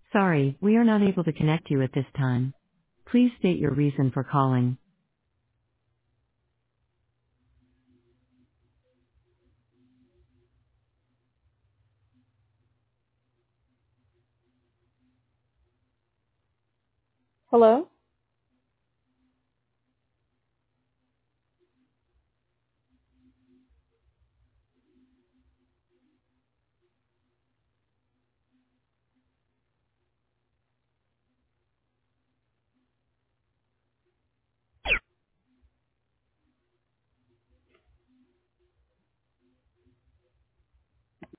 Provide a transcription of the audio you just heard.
Sorry, we are not able to connect you at this time. Please state your reason for calling. Hello?